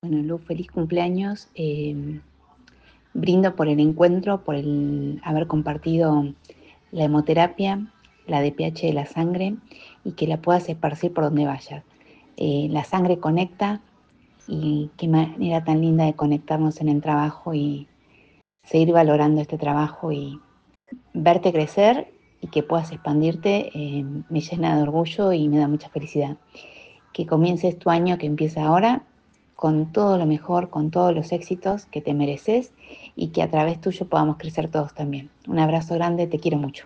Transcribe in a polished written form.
Bueno, Lu, feliz cumpleaños. Brindo por el encuentro, por el haber compartido la hemoterapia, la DPH de la sangre y que la puedas esparcir por donde vayas. La sangre conecta y qué manera tan linda de conectarnos en el trabajo y seguir valorando este trabajo y verte crecer y que puedas expandirte, me llena de orgullo y me da mucha felicidad. Que comiences tu año que empieza ahora con todo lo mejor, con todos los éxitos que te mereces y que a través tuyo podamos crecer todos también. Un abrazo grande, te quiero mucho.